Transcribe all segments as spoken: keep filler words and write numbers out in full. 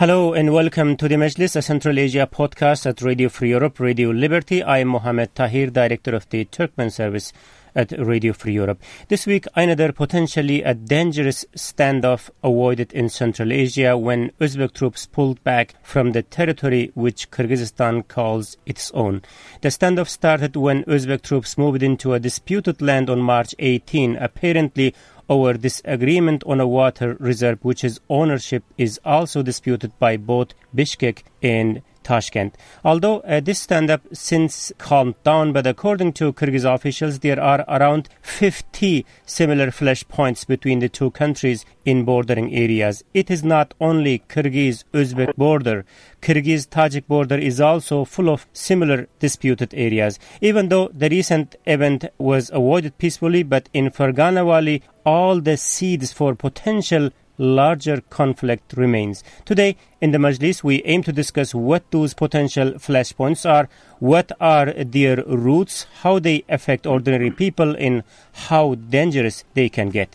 Hello and welcome to the Majlis, a Central Asia podcast at Radio Free Europe, Radio Liberty. I am Mohammed Tahir, Director of the Turkmen Service at Radio Free Europe. This week, another potentially a dangerous standoff avoided in Central Asia when Uzbek troops pulled back from the territory which Kyrgyzstan calls its own. The standoff started when Uzbek troops moved into a disputed land on March eighteenth, apparently over disagreement on a water reserve which its ownership is also disputed by both Bishkek and Tashkent. Although uh, this stand-up since calmed down, but according to Kyrgyz officials, there are around fifty similar flashpoints between the two countries in bordering areas. It is not only Kyrgyz-Uzbek border. Kyrgyz-Tajik border is also full of similar disputed areas. Even though the recent event was avoided peacefully, but in Fergana Valley, all the seeds for potential larger conflict remains. Today, in the Majlis, we aim to discuss what those potential flashpoints are, what are their roots, how they affect ordinary people, and how dangerous they can get.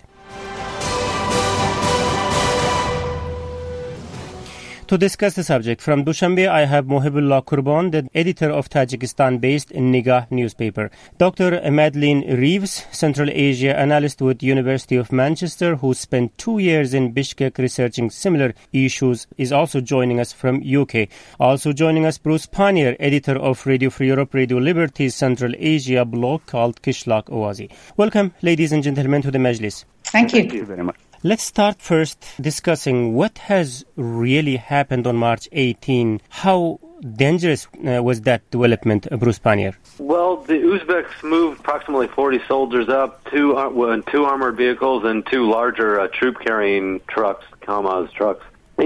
To discuss the subject, from Dushanbe, I have Mohibullah Kurban, the editor of Tajikistan-based Nigah newspaper. Doctor Madeleine Reeves, Central Asia analyst with University of Manchester, who spent two years in Bishkek researching similar issues, is also joining us from U K. Also joining us, Bruce Pannier, editor of Radio Free Europe, Radio Liberty's Central Asia blog called Kishlak Oazi. Welcome, ladies and gentlemen, to the Majlis. Thank you. Thank you very much. Let's start first discussing what has really happened on March eighteenth. How dangerous uh, was that development, uh, Bruce Pannier? Well, the Uzbeks moved approximately forty soldiers up, two, uh, well, two armored vehicles and two larger uh, troop-carrying trucks, Kamaz trucks.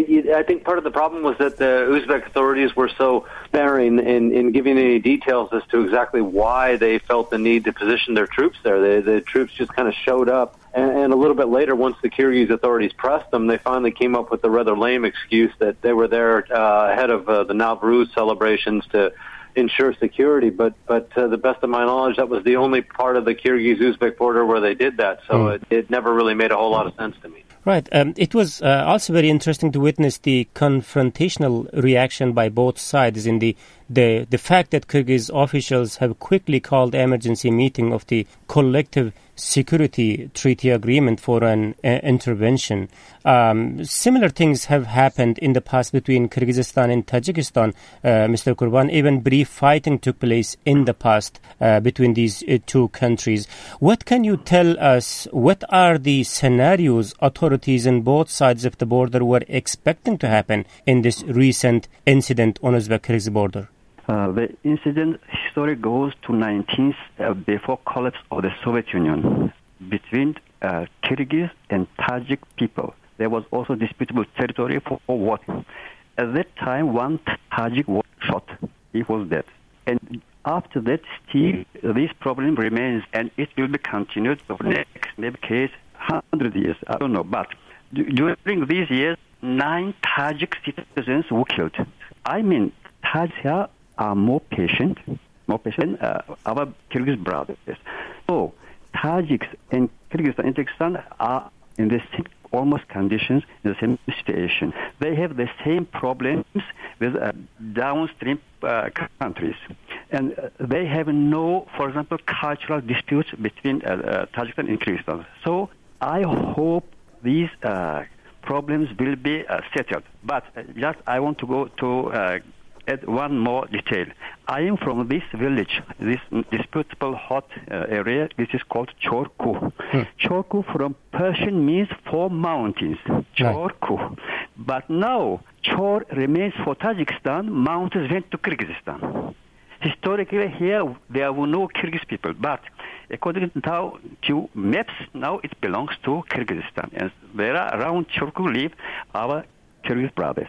I think part of the problem was that the Uzbek authorities were so sparing in, in giving any details as to exactly why they felt the need to position their troops there. They, the troops just kind of showed up, and, and a little bit later, once the Kyrgyz authorities pressed them, they finally came up with a rather lame excuse that they were there uh, ahead of uh, the Nowruz celebrations to ensure security. But but to the best of my knowledge, that was the only part of the Kyrgyz-Uzbek border where they did that, so mm. it, it never really made a whole lot of sense to me. Right. Um, it was uh, also very interesting to witness the confrontational reaction by both sides in the the, the fact that Kyrgyz officials have quickly called emergency meeting of the collective security treaty agreement for an uh, intervention. Um, similar things have happened in the past between Kyrgyzstan and Tajikistan, uh, Mister Kurban. Even brief fighting took place in the past uh, between these uh, two countries. What can you tell us? What are the scenarios authorities on both sides of the border were expecting to happen in this recent incident on Uzbek-Kyrgyz border? Uh, the incident history goes to nineteenth, uh, before collapse of the Soviet Union, between uh, Kyrgyz and Tajik people. There was also disputable territory for, for water. At that time, one Tajik was shot. He was dead. And after that, still, this problem remains, and it will be continued for the next, maybe case, one hundred years. I don't know. But during these years, nine Tajik citizens were killed. I mean, Tajiks are more patient, more patient than uh, our Kyrgyz brothers. So, Tajiks and Kyrgyzstan and Tajikistan are in the same almost conditions, in the same situation. They have the same problems with uh, downstream uh, countries. And uh, they have no, for example, cultural disputes between uh, uh, Tajikistan and Kyrgyzstan. So, I hope these uh, problems will be uh, settled. But uh, just I want to go to uh, add one more detail. I am from this village, this disputable hot uh, area. This is called Chorku. Hmm. Chorku from Persian means four mountains. Chorku. Right. But now, Chor remains for Tajikistan. Mountains went to Kyrgyzstan. Historically, here there were no Kyrgyz people, but according to, to maps, now it belongs to Kyrgyzstan. And there are around Chorku live our Kyrgyz brothers.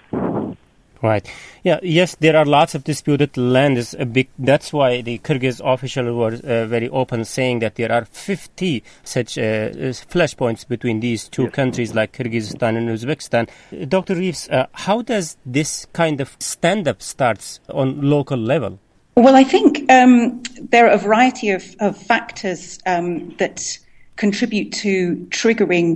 Right. Yeah. Yes, there are lots of disputed land. Is a big. That's why the Kyrgyz official was uh, very open, saying that there are fifty such uh, flashpoints between these two yes. countries, like Kyrgyzstan and Uzbekistan. Uh, Doctor Reeves, uh, how does this kind of stand-up starts on local level? Well, I think um, there are a variety of, of factors um, that contribute to triggering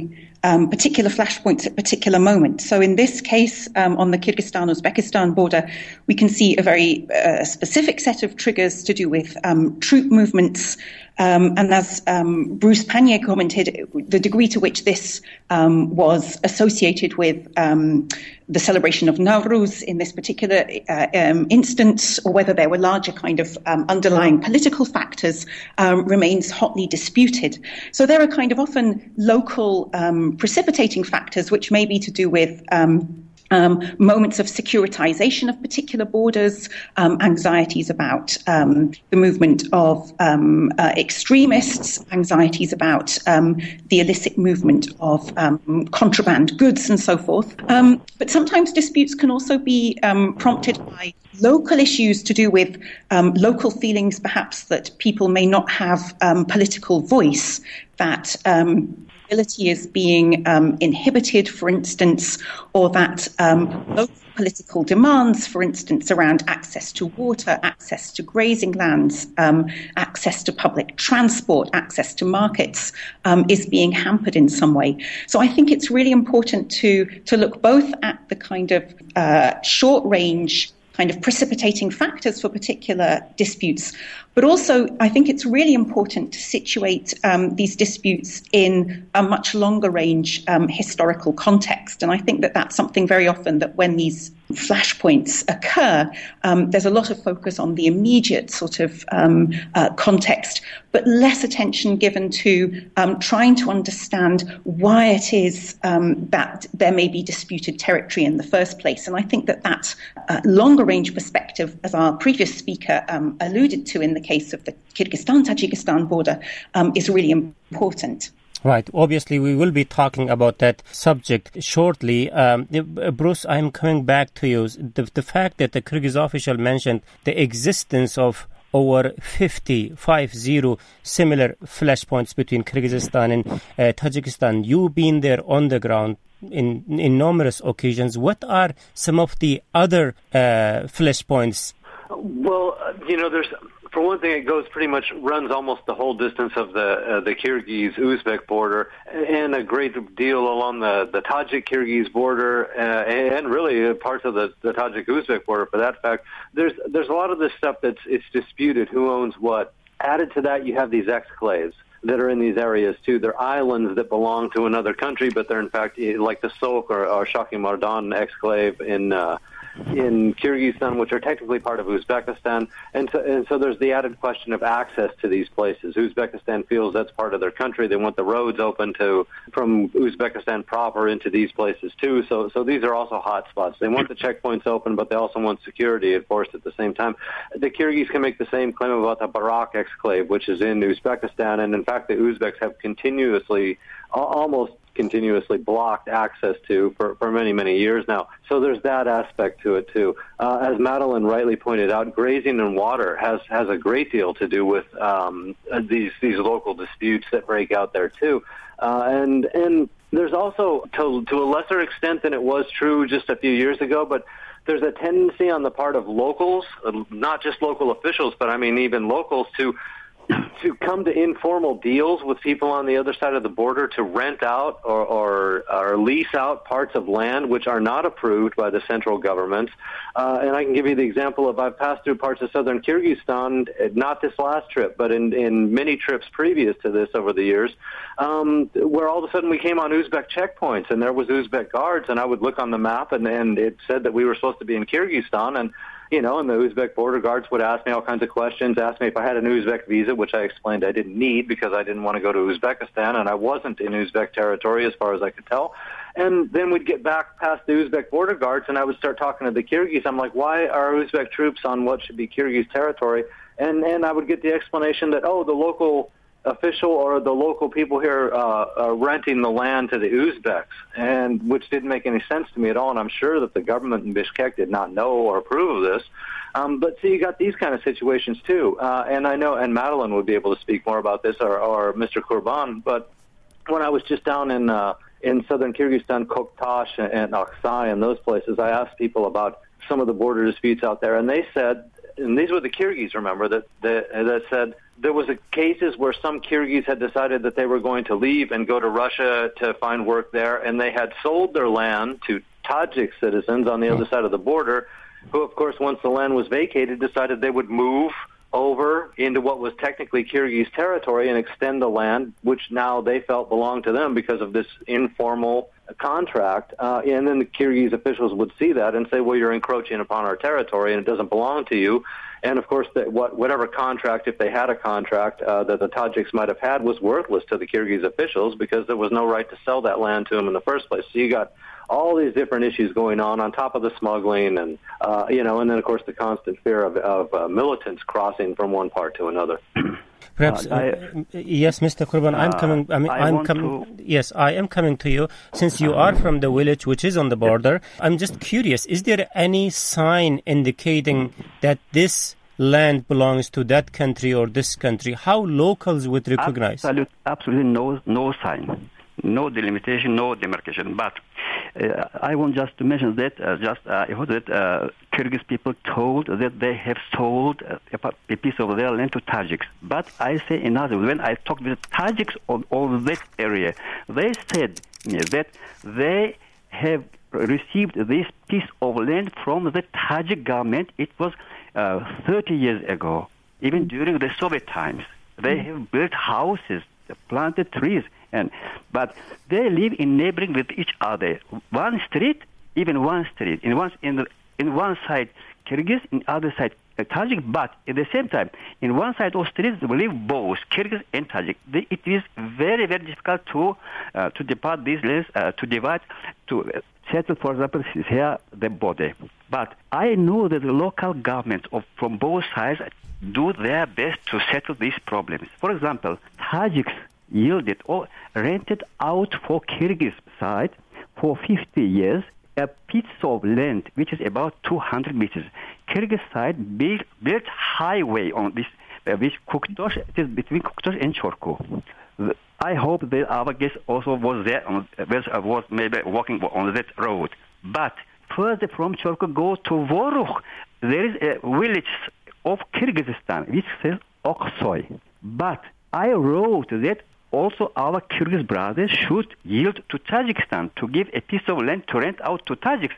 um, particular flashpoints at particular moments. So in this case, um, on the Kyrgyzstan-Uzbekistan border, we can see a very uh, specific set of triggers to do with um, troop movements. Um, and as um, Bruce Panier commented, the degree to which this um, was associated with um, the celebration of Nowruz in this particular uh, um, instance, or whether there were larger kind of um, underlying political factors, um, remains hotly disputed. So there are kind of often local um, precipitating factors which may be to do with um, Um, moments of securitization of particular borders, um, anxieties about um, the movement of um, uh, extremists, anxieties about um, the illicit movement of um, contraband goods and so forth. Um, but sometimes disputes can also be um, prompted by local issues to do with um, local feelings, perhaps, that people may not have um, political voice, that um, ability is being um, inhibited, for instance, or that um, local political demands, for instance, around access to water, access to grazing lands, um, access to public transport, access to markets, um, is being hampered in some way. So I think it's really important to to look both at the kind of uh, short-range kind of precipitating factors for particular disputes. But also, I think it's really important to situate um, these disputes in a much longer range um, historical context. And I think that that's something very often that when these flashpoints occur, um, there's a lot of focus on the immediate sort of um, uh, context, but less attention given to um, trying to understand why it is um, that there may be disputed territory in the first place. And I think that that uh, longer range perspective, as our previous speaker um, alluded to in the case of the Kyrgyzstan-Tajikistan border, um, is really important. Right. Obviously, we will be talking about that subject shortly. Um, Bruce, I'm coming back to you. The, the fact that the Kyrgyz official mentioned the existence of over fifty, five zero similar flashpoints between Kyrgyzstan and uh, Tajikistan. You've been there on the ground in, in numerous occasions. What are some of the other uh, flashpoints? Well, uh, you know, there's... For one thing, it goes pretty much runs almost the whole distance of the uh, the Kyrgyz-Uzbek border, and a great deal along the, the Tajik-Kyrgyz border, uh, and really parts of the, the Tajik-Uzbek border. For that fact, there's there's a lot of this stuff that's it's disputed who owns what. Added to that, you have these exclaves that are in these areas too. They're islands that belong to another country, but they're in fact like the Sok or, or Shaki-Mardan exclave in. Uh, in Kyrgyzstan, which are technically part of Uzbekistan. And so, and so there's the added question of access to these places. Uzbekistan feels that's part of their country. They want the roads open to from Uzbekistan proper into these places too. So, so these are also hot spots. They want the checkpoints open, but they also want security enforced at the same time. The Kyrgyz can make the same claim about the Barak exclave, which is in Uzbekistan. And in fact, the Uzbeks have continuously, almost continuously blocked access to for, for many, many years now. So there's that aspect to it, too. Uh, as Madeline rightly pointed out, grazing and water has, has a great deal to do with um, these these local disputes that break out there, too. Uh, and and there's also, to, to a lesser extent than it was true just a few years ago, but there's a tendency on the part of locals, not just local officials, but I mean even locals, to to come to informal deals with people on the other side of the border to rent out or, or, or lease out parts of land which are not approved by the central government. Uh, and I can give you the example of I've passed through parts of southern Kyrgyzstan, not this last trip, but in, in many trips previous to this over the years, um, where all of a sudden we came on Uzbek checkpoints and there was Uzbek guards, and I would look on the map and, and it said that we were supposed to be in Kyrgyzstan, and you know, and the Uzbek border guards would ask me all kinds of questions, ask me if I had an Uzbek visa, which I explained I didn't need because I didn't want to go to Uzbekistan, and I wasn't in Uzbek territory as far as I could tell. And then we'd get back past the Uzbek border guards, and I would start talking to the Kyrgyz. I'm like, why are Uzbek troops on what should be Kyrgyz territory? And, and I would get the explanation that, oh, the local official or the local people here uh, are renting the land to the Uzbeks, and which didn't make any sense to me at all. And I'm sure that the government in Bishkek did not know or approve of this. Um, but see, you got these kind of situations too. Uh, and I know, and Madeline would be able to speak more about this, or, or Mister Kurban. But when I was just down in uh, in southern Kyrgyzstan, Koktash and Aksai and those places, I asked people about some of the border disputes out there, and they said, and these were the Kyrgyz, remember, that that, that said, there was a cases where some Kyrgyz had decided that they were going to leave and go to Russia to find work there, and they had sold their land to Tajik citizens on the other side of the border, who, of course, once the land was vacated, decided they would move over into what was technically Kyrgyz territory and extend the land, which now they felt belonged to them because of this informal contract. Uh, and then the Kyrgyz officials would see that and say, well, you're encroaching upon our territory and it doesn't belong to you. And, of course, that what, whatever contract, if they had a contract uh, that the Tajiks might have had, was worthless to the Kyrgyz officials because there was no right to sell that land to them in the first place. So you got all these different issues going on, on top of the smuggling and, uh, you know, and then, of course, the constant fear of, of uh, militants crossing from one part to another. Perhaps, uh, I, yes, Mister Kurban, uh, I'm coming. I mean, I I'm coming. to... Yes, I am coming to you. Since you are from the village which is on the border, I'm just curious: is there any sign indicating that this land belongs to that country or this country? How locals would recognize? Absolute, absolutely no, no sign, no delimitation, no demarcation. But uh, I want just to mention that uh, just uh, I heard that uh, Kyrgyz people told that they have sold a, a piece of their land to Tajiks. But I say another. When I talked with Tajiks on, on that area, they said yeah, that they have received this piece of land from the Tajik government. It was uh, thirty years ago, even during the Soviet times. They have built houses, planted trees, and but they live in neighboring with each other. One street, even one street. In one in the in one side Kyrgyz, in other side Tajik. But at the same time, in one side of streets live both Kyrgyz and Tajik. They, it is very very difficult to uh, to depart these lands, uh, to divide, to uh, settle. For example, here the border. But I know that the local governments of from both sides do their best to settle these problems. For example, Tajiks yielded or rented out for Kyrgyz side for fifty years a piece of land which is about two hundred meters. Kyrgyz side built, built highway on this, uh, which Kuktosh, it is between Kuktosh and Chorku. I hope that our guest also was there, on, was, uh, was maybe walking on that road. But further from Chorku, go to Voruch. There is a village of Kyrgyzstan which says Oksoy. But I wrote that also our Kyrgyz brothers should yield to Tajikistan to give a piece of land to rent out to Tajiks.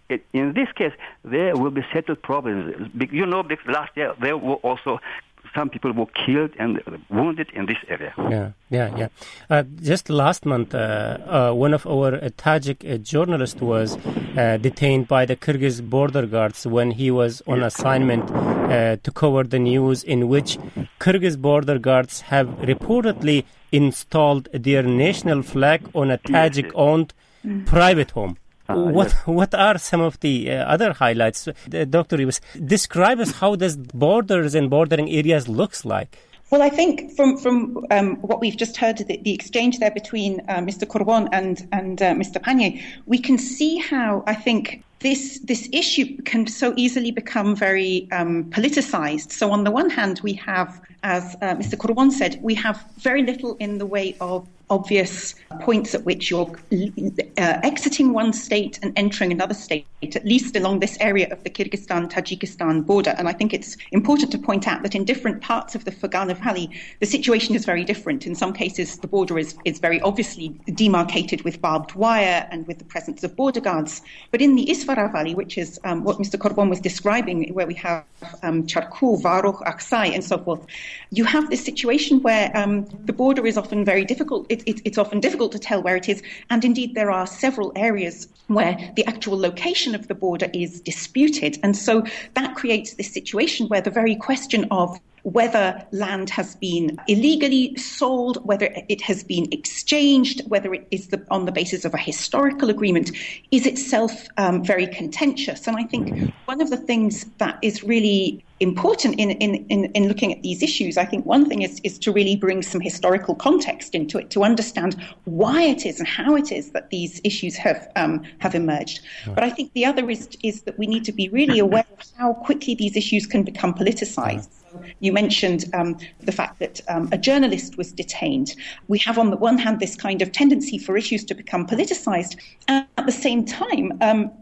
In this case, there will be settled problems. You know, because last year there were also some people were killed and wounded in this area. Yeah, yeah, yeah. Uh, just last month, uh, uh, one of our uh, Tajik uh, journalists was uh, detained by the Kyrgyz border guards when he was on assignment uh, to cover the news in which Kyrgyz border guards have reportedly installed their national flag on a Tajik-owned mm. private home. Uh, what yes. what are some of the uh, other highlights? Uh, Doctor Ribas, describe us how does borders and bordering areas looks like? Well, I think from from um, what we've just heard, the, the exchange there between uh, Mister Kurban and and uh, Mister Panier, we can see how I think this this issue can so easily become very um, politicized. So on the one hand, we have, as uh, Mister Kurban said, we have very little in the way of obvious points at which you're uh, exiting one state and entering another state, at least along this area of the Kyrgyzstan-Tajikistan border. And I think it's important to point out that in different parts of the Fergana Valley, the situation is very different. In some cases, the border is, is very obviously demarcated with barbed wire and with the presence of border guards. But in the Isfara Valley, which is um, what Mister Kurban was describing, where we have um, Charku, Varuch, Aksai, and so forth, you have this situation where um, the border is often very difficult. It, it, it's often difficult to tell where it is. And indeed, there are several areas where the actual location of the border is disputed. And so that creates this situation where the very question of whether land has been illegally sold, whether it has been exchanged, whether it is the, on the basis of a historical agreement, is itself um, very contentious. And I think one of the things that is really important in, in, in, in looking at these issues, I think one thing is, is to really bring some historical context into it, to understand why it is and how it is that these issues have um, have emerged. But I think the other is, is that we need to be really aware of how quickly these issues can become politicized. You mentioned um, the fact that um, a journalist was detained. We have on the one hand this kind of tendency for issues to become politicized, and at the same time, um,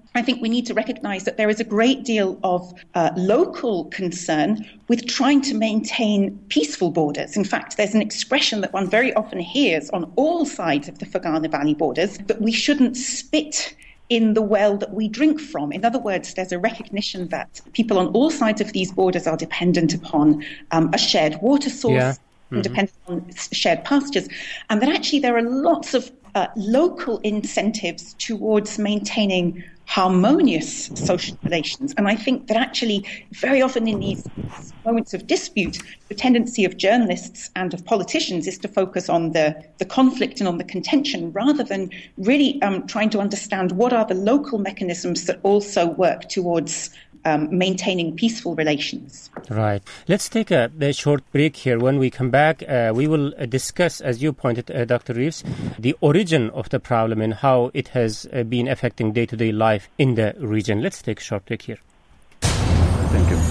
I think we need to recognize that there is a great deal of uh, local concern with trying to maintain peaceful borders. In fact, there's an expression that one very often hears on all sides of the Fergana Valley borders, that we shouldn't spit in the well that we drink from. In other words, there's a recognition that people on all sides of these borders are dependent upon um, a shared water source, yeah. mm-hmm. and dependent on shared pastures, and that actually there are lots of uh, local incentives towards maintaining harmonious social relations. And I think that actually very often in these moments of dispute, the tendency of journalists and of politicians is to focus on the, the conflict and on the contention rather than really um, trying to understand what are the local mechanisms that also work towards Um, maintaining peaceful relations. Right. Let's take a, a short break here. When we come back, uh, we will uh, discuss, as you pointed, uh, Doctor Reeves, the origin of the problem and how it has uh, been affecting day-to-day life in the region. Let's take a short break here. Thank you.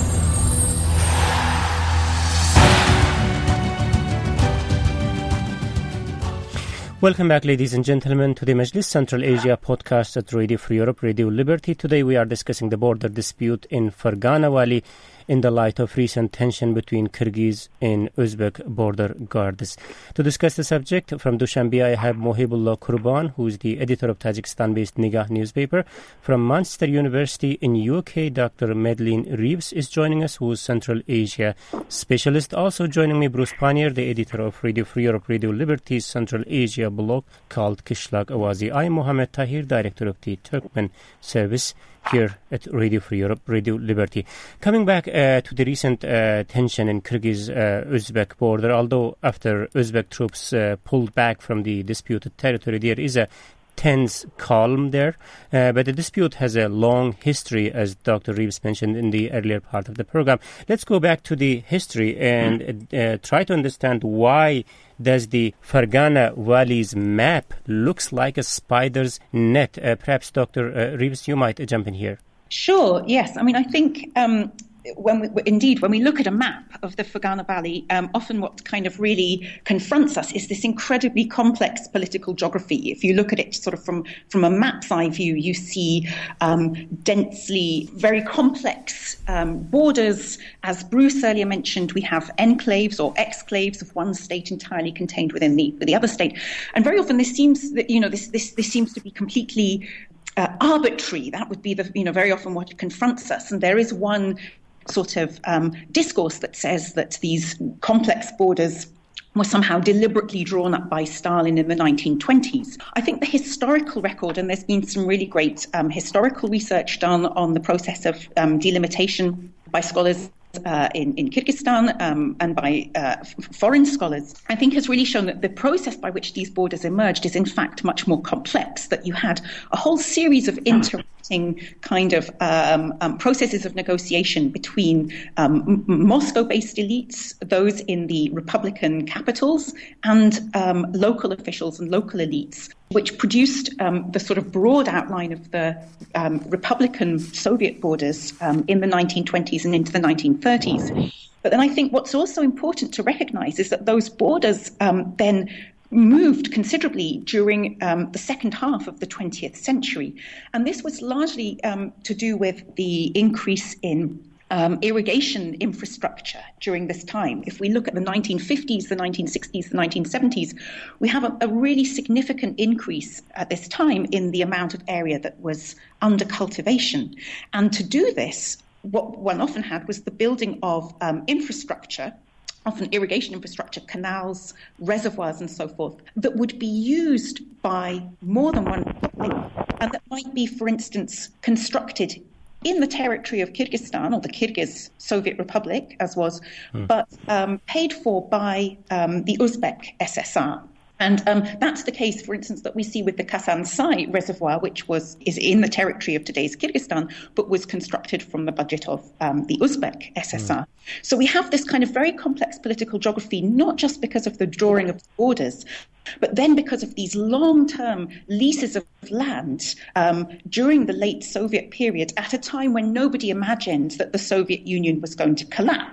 Welcome back, ladies and gentlemen, to the Majlis Central Asia podcast at Radio Free Europe, Radio Liberty. Today we are discussing the border dispute in Fergana Valley in the light of recent tension between Kyrgyz and Uzbek border guards. To discuss the subject, from Dushanbe, I have Mohibullah Kurban, who is the editor of Tajikistan-based Nigah newspaper. From Manchester University in U K, Doctor Madeleine Reeves is joining us, who is Central Asia specialist. Also joining me, Bruce Panier, the editor of Radio Free Europe, Radio Liberty's Central Asia blog called Kishlag Awazi. I am Mohammed Tahir, director of the Turkmen service here at Radio Free Europe, Radio Liberty. Coming back uh, to the recent uh, tension in Kyrgyz-Uzbek uh, border, although after Uzbek troops uh, pulled back from the disputed territory, there is a tense calm there, uh, but the dispute has a long history, as Doctor Reeves mentioned in the earlier part of the program. Let's go back to the history and uh, try to understand why does the Fergana Valley's map looks like a spider's net. Uh, perhaps Doctor Uh, Reeves, you might uh, jump in here. Sure, yes. I mean, I think um, when we, indeed, when we look at a map of the Fergana Valley, um, often what kind of really confronts us is this incredibly complex political geography. If you look at it sort of from, from a map's eye view, you see um, densely, very complex um, borders. As Bruce earlier mentioned, we have enclaves or exclaves of one state entirely contained within the, the other state. And very often this seems that, you know, this, this, this seems to be completely uh, arbitrary. That would be the, you know, very often what confronts us. And there is one sort of um, discourse that says that these complex borders were somehow deliberately drawn up by Stalin in the nineteen twenties. I think the historical record, and there's been some really great um, historical research done on the process of um, delimitation by scholars Uh, in, in Kyrgyzstan um, and by uh, f- foreign scholars, I think has really shown that the process by which these borders emerged is in fact much more complex, that you had a whole series of interacting kind of um, um, processes of negotiation between um, m- Moscow-based elites, those in the Republican capitals, and um, local officials and local elites, which produced um, the sort of broad outline of the um, Republican Soviet borders um, in the nineteen twenties and into the nineteen thirties. But then I think what's also important to recognize is that those borders um, then moved considerably during um, the second half of the twentieth century. And this was largely um, to do with the increase in Um, irrigation infrastructure during this time. If we look at the nineteen fifties, the nineteen sixties, the nineteen seventies, we have a, a really significant increase at this time in the amount of area that was under cultivation. And to do this, what one often had was the building of um, infrastructure, often irrigation infrastructure, canals, reservoirs and so forth, that would be used by more than one public, and that might be, for instance, constructed in the territory of Kyrgyzstan, or the Kyrgyz Soviet Republic, as was, mm. but um, paid for by um, the Uzbek S S R. And um, that's the case, for instance, that we see with the Kasansai reservoir, which was is in the territory of today's Kyrgyzstan, but was constructed from the budget of um, the Uzbek S S R. Mm. So we have this kind of very complex political geography, not just because of the drawing of borders, but then because of these long-term leases of land um, during the late Soviet period, at a time when nobody imagined that the Soviet Union was going to collapse.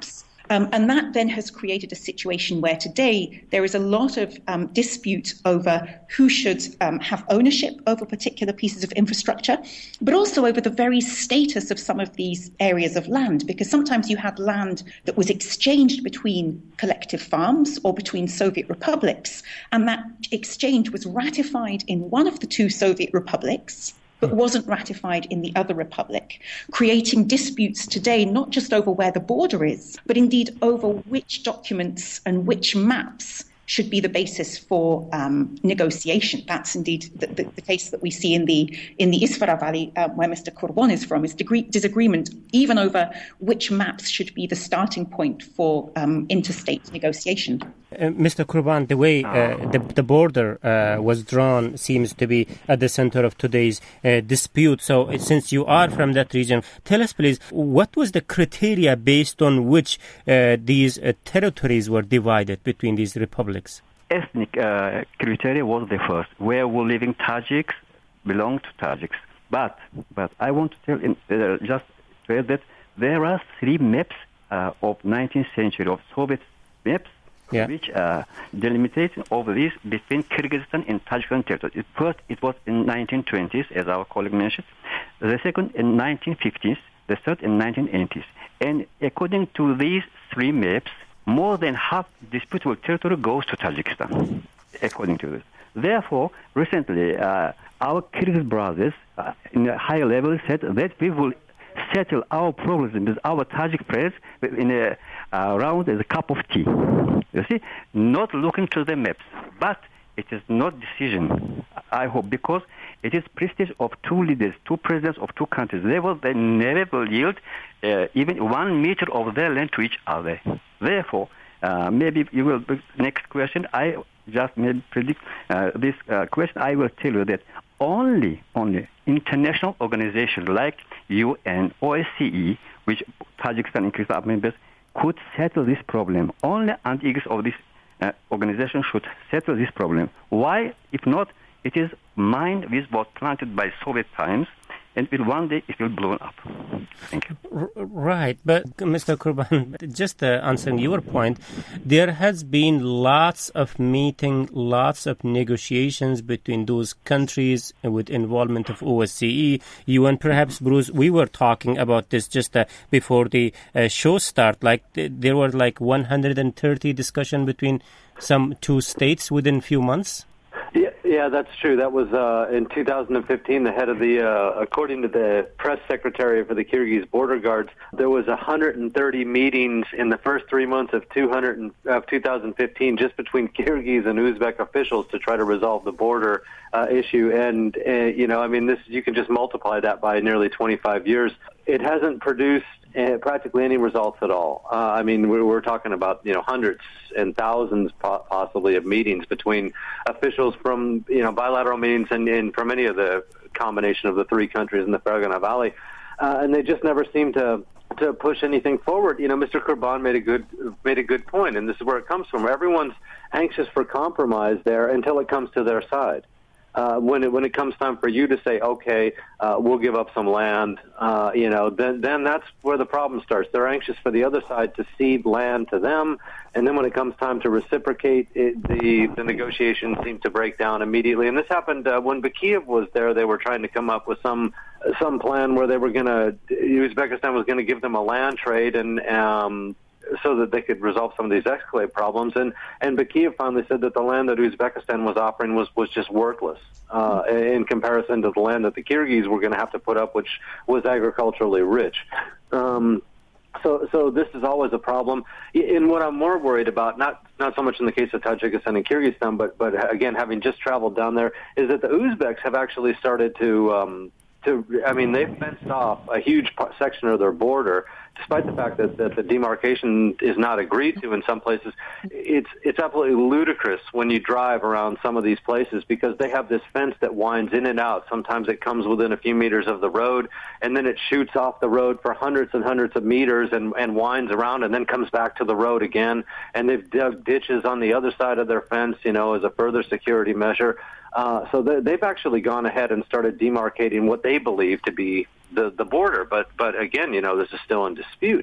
Um, and that then has created a situation where today there is a lot of um, dispute over who should um, have ownership over particular pieces of infrastructure, but also over the very status of some of these areas of land, because sometimes you had land that was exchanged between collective farms or between Soviet republics, and that exchange was ratified in one of the two Soviet republics, but wasn't ratified in the other republic, creating disputes today not just over where the border is, but indeed over which documents and which maps should be the basis for um, negotiation. That's indeed the, the, the case that we see in the in the Isfara Valley, uh, where Mister Kurban is from, is degree, disagreement even over which maps should be the starting point for um, interstate negotiation. Uh, Mister Kurban, the way uh, the, the border uh, was drawn seems to be at the center of today's uh, dispute. So uh, since you are from that region, tell us please, what was the criteria based on which uh, these uh, territories were divided between these republics? Ethnic uh, criteria was the first, where were living Tajiks belong to Tajiks. But but I want to tell in, uh, just tell that there are three maps uh, of nineteenth century of Soviet maps, yeah, which uh, delimitate over this between Kyrgyzstan and Tajikistan territory. First, it was in nineteen twenties, as our colleague mentioned. The second in nineteen fifties. The third in nineteen eighties. And according to these three maps, more than half disputable territory goes to Tajikistan, according to this. Therefore, recently, uh, our Kyrgyz brothers, uh, in a high level, said that we will settle our problems with our Tajik friends in a uh, round as a cup of tea. You see, not looking to the maps, but it is not decision, I hope, because it is prestige of two leaders, two presidents of two countries. They will they never will yield uh, even one meter of their land to each other. Therefore, uh, maybe you will, next question, I just maybe predict uh, this uh, question, I will tell you that only, only international organizations like U N, O S C E, which Tajikistan and Kyrgyzstan are members, could settle this problem. Only under aegis of this uh, organization should settle this problem. Why? If not, it is mine which was planted by Soviet times, and will one day it will blow up. Thank you. R- right, but Mister Kurban, just uh, answering your point, there has been lots of meeting, lots of negotiations between those countries with involvement of O S C E, U N. Perhaps, Bruce, we were talking about this just uh, before the uh, show start. Like th- there were like one hundred thirty discussion between some two states within a few months. Yeah, yeah, that's true. That was uh, in two thousand fifteen. The head of the, uh, according to the press secretary for the Kyrgyz border guards, there was one hundred thirty meetings in the first three months of two hundred of two thousand fifteen, just between Kyrgyz and Uzbek officials to try to resolve the border uh, issue. And uh, you know, I mean, this you can just multiply that by nearly twenty-five years. It hasn't produced uh, practically any results at all. Uh, I mean, we're, we're talking about you know hundreds and thousands po- possibly of meetings between officials from you know bilateral meetings and, and from any of the combination of the three countries in the Fergana Valley, uh, and they just never seem to to push anything forward. You know, Mister Kurban made a good made a good point, and this is where it comes from. Everyone's anxious for compromise there until it comes to their side. Uh, when it when it comes time for you to say, okay, uh, we'll give up some land, uh, you know, then then that's where the problem starts. They're anxious for the other side to cede land to them, and then when it comes time to reciprocate, it, the the negotiations seem to break down immediately. And this happened uh, when Bakiev was there. They were trying to come up with some some plan where they were going to Uzbekistan was going to give them a land trade and. Um, so that they could resolve some of these escalate problems. And, and Bakiev finally said that the land that Uzbekistan was offering was, was just worthless uh, in comparison to the land that the Kyrgyz were going to have to put up, which was agriculturally rich. Um, so so this is always a problem. And what I'm more worried about, not not so much in the case of Tajikistan and Kyrgyzstan, but, but again, having just traveled down there, is that the Uzbeks have actually started to... Um, To, I mean, they've fenced off a huge section of their border, despite the fact that, that the demarcation is not agreed to in some places. It's it's absolutely ludicrous when you drive around some of these places because they have this fence that winds in and out. Sometimes it comes within a few meters of the road, and then it shoots off the road for hundreds and hundreds of meters and, and winds around and then comes back to the road again. And they've dug ditches on the other side of their fence, you know, as a further security measure. Uh, so they've actually gone ahead and started demarcating what they believe to be the, the border. But, but again, you know, this is still in dispute.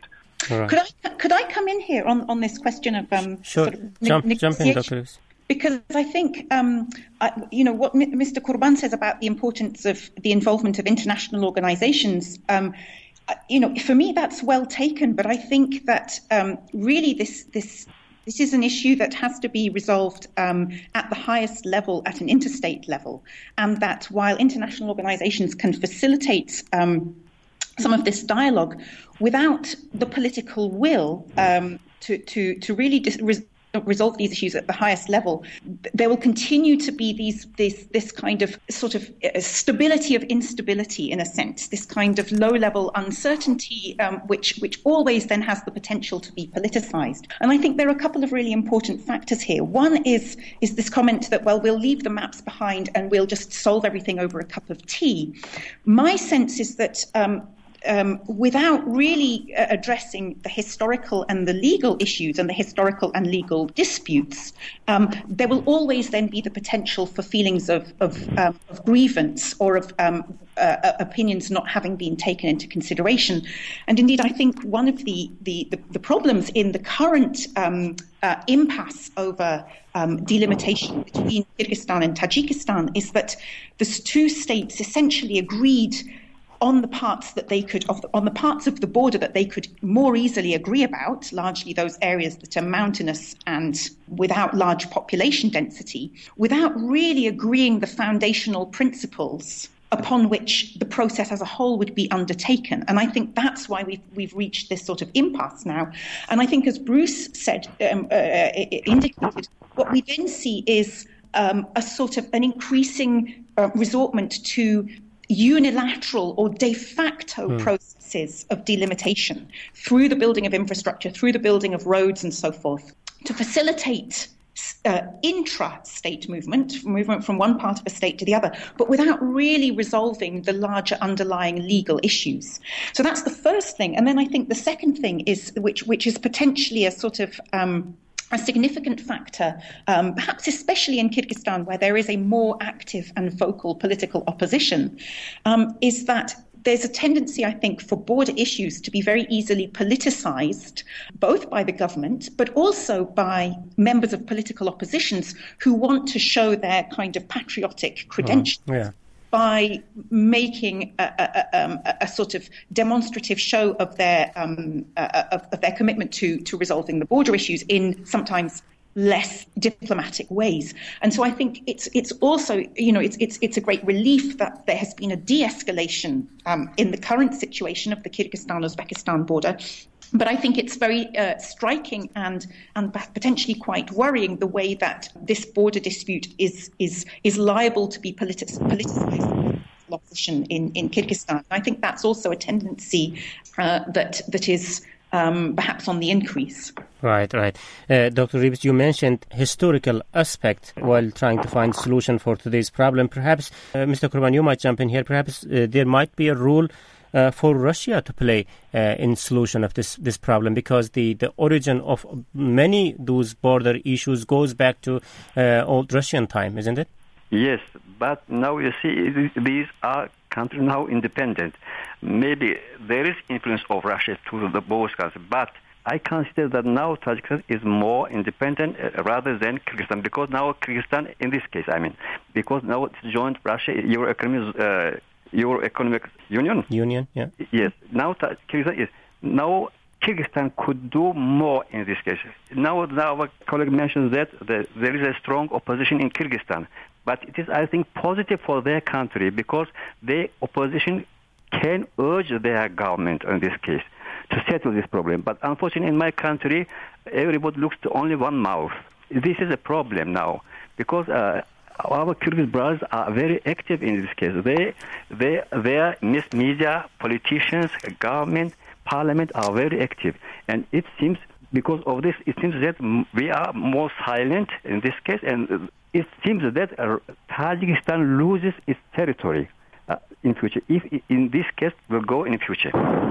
Right. Could I could I come in here on, on this question of um sure sort of jump, ne- jump in, Doctor Reeves. Because I think, um, I, you know, what Mister Kurban says about the importance of the involvement of international organizations, um, you know, for me, that's well taken. But I think that um, really this this this is an issue that has to be resolved um, at the highest level, at an interstate level. And that while international organizations can facilitate um, some of this dialogue, without the political will um, to, to, to really dis- resolve these issues at the highest level, there will continue to be these this this kind of sort of stability of instability, in a sense, this kind of low-level uncertainty, um, which which always then has the potential to be politicized. And I think there are a couple of really important factors here. One is is this comment that, well, we'll leave the maps behind and we'll just solve everything over a cup of tea. My sense is that um, Um, without really uh, addressing the historical and the legal issues and the historical and legal disputes, um, there will always then be the potential for feelings of, of, um, of grievance or of um, uh, opinions not having been taken into consideration. And indeed, I think one of the, the, the, the problems in the current um, uh, impasse over um, delimitation between Kyrgyzstan and Tajikistan is that the two states essentially agreed on the parts that they could, on the parts of the border that they could more easily agree about, largely those areas that are mountainous and without large population density, without really agreeing the foundational principles upon which the process as a whole would be undertaken. And I think that's why we've, we've reached this sort of impasse now. And I think, as Bruce said, um, uh, indicated, what we then see is um, a sort of an increasing uh, resortment to unilateral or de facto mm. processes of delimitation through the building of infrastructure, through the building of roads and so forth, to facilitate uh, intra-state movement, movement from one part of a state to the other, but without really resolving the larger underlying legal issues. So that's the first thing. And then I think the second thing is, which, which is potentially a sort of um, a significant factor, um, perhaps especially in Kyrgyzstan, where there is a more active and vocal political opposition, um, is that there's a tendency, I think, for border issues to be very easily politicized, both by the government, but also by members of political oppositions who want to show their kind of patriotic credentials. Oh, yeah. By making a, a, a, a sort of demonstrative show of their um, uh, of, of their commitment to to resolving the border issues in sometimes less diplomatic ways. And so I think it's it's also, you know, it's it's it's a great relief that there has been a de-escalation um, in the current situation of the Kyrgyzstan-Uzbekistan border. But I think it's very uh, striking and and potentially quite worrying the way that this border dispute is is is liable to be politic- politicized opposition in, in Kyrgyzstan. I think that's also a tendency uh, that that is um, perhaps on the increase. Right, right. Uh, Doctor Reeves, you mentioned historical aspect while trying to find solution for today's problem. Perhaps, uh, Mister Kurban, you might jump in here. Perhaps uh, there might be a role Uh, for Russia to play uh, in solution of this, this problem, because the, the origin of many those border issues goes back to uh, old Russian time, isn't it? Yes, but now you see these are countries now independent. Maybe there is influence of Russia to the both countries, but I consider that now Tajikistan is more independent uh, rather than Kyrgyzstan, because now Kyrgyzstan, in this case, I mean, because now it's joined Russia, Euro economic, uh, Euro economic union. Union, yeah. Yes. Now Kyrgyzstan is now Kyrgyzstan could do more in this case. Now, now our colleague mentions that the, there is a strong opposition in Kyrgyzstan, but it is, I think, positive for their country because the opposition can urge their government in this case to settle this problem. But unfortunately, in my country, everybody looks to only one mouth. This is a problem now because uh, our Kyrgyz brothers are very active in this case. They, they, their media, politicians, government, parliament are very active. And it seems, because of this, it seems that we are more silent in this case. And it seems that uh, Tajikistan loses its territory uh, in future. If in this case will go in future.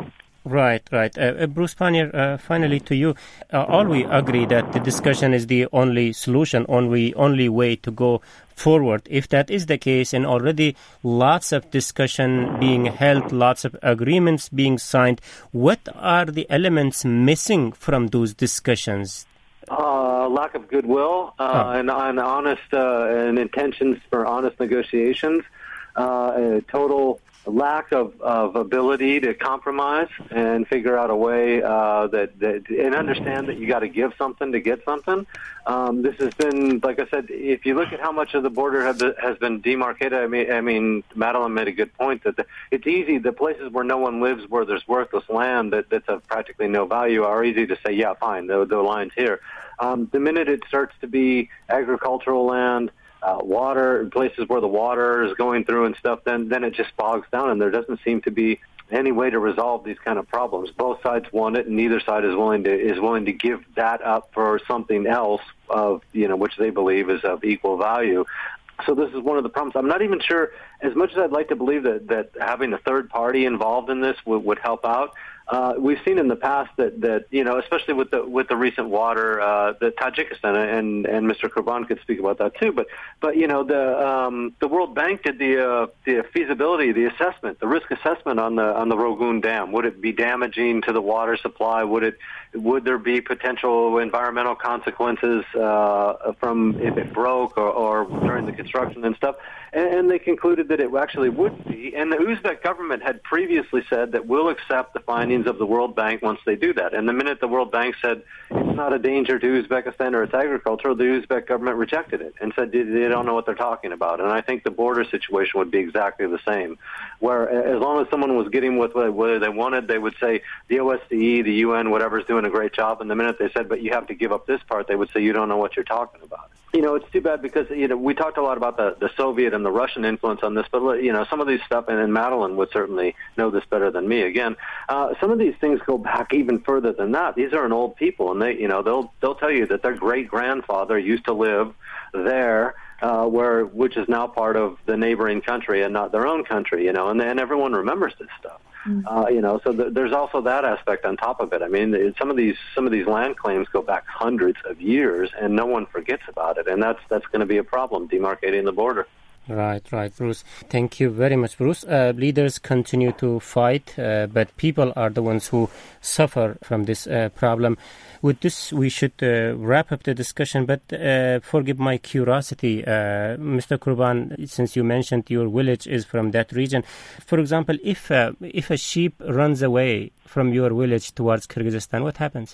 Right, right. Uh, Bruce Pannier, uh, finally to you. Uh, all we agree that the discussion is the only solution, only only way to go forward. If that is the case, and already lots of discussion being held, lots of agreements being signed, what are the elements missing from those discussions? Uh, lack of goodwill uh, oh. and, and honest uh, and intentions for honest negotiations. Uh, a total lack of, of ability to compromise and figure out a way uh, that, that and understand that you got to give something to get something. Um, this has been, like I said, if you look at how much of the border have, has been demarcated, I mean, I mean, Madeline made a good point that the, it's easy. The places where no one lives, where there's worthless land that, that's of practically no value, are easy to say, yeah, fine, the, the line's here. Um, the minute it starts to be agricultural land, Uh, water, places where the water is going through and stuff, then then it just bogs down, and there doesn't seem to be any way to resolve these kind of problems. Both sides want it, and neither side is willing to is willing to give that up for something else of you know which they believe is of equal value. So this is one of the problems. I'm not even sure, as much as I'd like to believe that, that having a third party involved in this would, would help out. Uh, we've seen in the past that, that you know, especially with the with the recent water, uh, that Tajikistan and and Mister Kurban could speak about that too. But but you know, the um, the World Bank did the uh, the feasibility, the assessment, the risk assessment on the on the Rogun Dam. Would it be damaging to the water supply? Would it would there be potential environmental consequences uh, from if it broke or, or during the construction and stuff? And, and they concluded that it actually would be. And the Uzbek government had previously said that we'll accept the findings of the World Bank once they do that. And the minute the World Bank said it's not a danger to Uzbekistan or its agriculture, the Uzbek government rejected it and said they don't know what they're talking about. And I think the border situation would be exactly the same, where as long as someone was getting with what they wanted, they would say the O S C E, the U N, whatever is doing a great job. And the minute they said, but you have to give up this part, they would say you don't know what you're talking about. You know, it's too bad because, you know, we talked a lot about the, the Soviet and the Russian influence on this, but, you know, some of these stuff, and, and Madeline would certainly know this better than me, again, uh, some of these things go back even further than that. These are an old people, and they, you know, they'll they'll tell you that their great-grandfather used to live there, uh, where which is now part of the neighboring country and not their own country, you know, and, and everyone remembers this stuff. Uh, you know, so th- there's also that aspect on top of it. I mean, it, some of these some of these land claims go back hundreds of years, and no one forgets about it, and that's that's going to be a problem demarcating the border. Right, right, Bruce. Thank you very much, Bruce. Uh, leaders continue to fight, uh, but people are the ones who suffer from this uh, problem. With this, we should uh, wrap up the discussion, but uh, forgive my curiosity, uh, Mister Kurban, since you mentioned your village is from that region. For example, if uh, if a sheep runs away from your village towards Kyrgyzstan, what happens?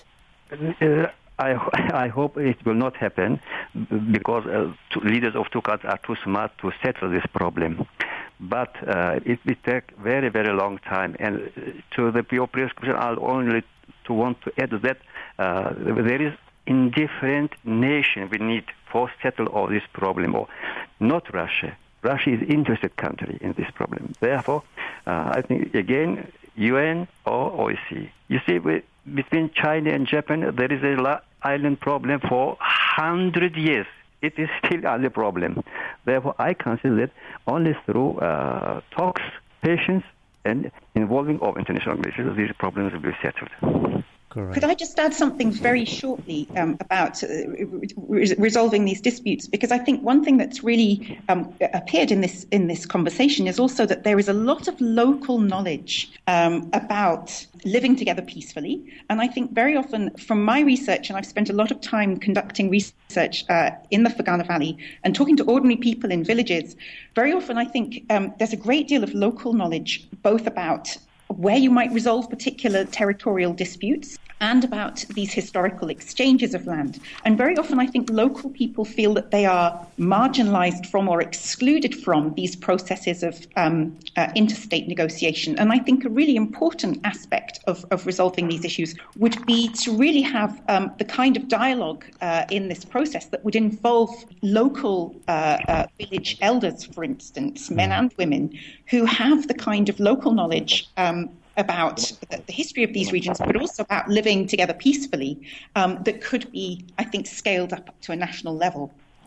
Uh, I, I hope it will not happen because uh, two, leaders of Tukats are too smart to settle this problem. But uh, it will take very, very long time. And to the your previous question, I'll only to want to add that uh, there is indifferent nation we need for settle all this problem, or not Russia. Russia is interested country in this problem. Therefore, uh, I think again, U N or O S C E. You see, we, between China and Japan, there is a la- island problem for hundred years. It is still a problem. Therefore, I consider that only through uh, talks, patience, and involving of international relations, these problems will be settled. Correct. Could I just add something very shortly um, about uh, re- resolving these disputes? Because I think one thing that's really um, appeared in this in this conversation is also that there is a lot of local knowledge um, about living together peacefully. And I think very often from my research, and I've spent a lot of time conducting research uh, in the Fergana Valley and talking to ordinary people in villages, very often I think um, there's a great deal of local knowledge, both about where you might resolve particular territorial disputes and about these historical exchanges of land. And very often I think local people feel that they are marginalized from or excluded from these processes of um, uh, interstate negotiation. And I think a really important aspect of, of resolving these issues would be to really have um, the kind of dialogue uh, in this process that would involve local uh, uh, village elders, for instance, men and women, who have the kind of local knowledge um, about the history of these regions, but also about living together peacefully, um, that could be, I think, scaled up to a national level.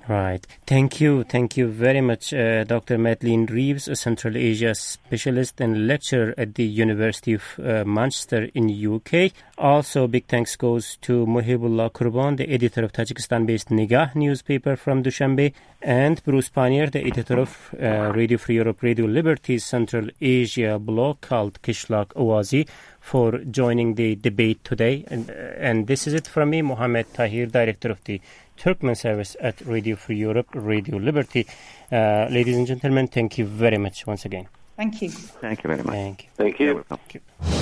Right. Thank you. Thank you very much, uh, Doctor Madeleine Reeves, a Central Asia specialist and lecturer at the University of uh, Manchester in U K. Also, big thanks goes to Muhibullah Kurban, the editor of Tajikistan-based Nigah newspaper from Dushanbe, and Bruce Panier, the editor of uh, Radio Free Europe, Radio Liberty's Central Asia blog called Kishlak Awazi, for joining the debate today. And, uh, and this is it from me, Mohammed Tahir, director of the Turkmen service at Radio Free Europe, Radio Liberty. Uh, ladies and gentlemen, thank you very much once again. Thank you. Thank you very much. Thank you. Thank you. Thank you.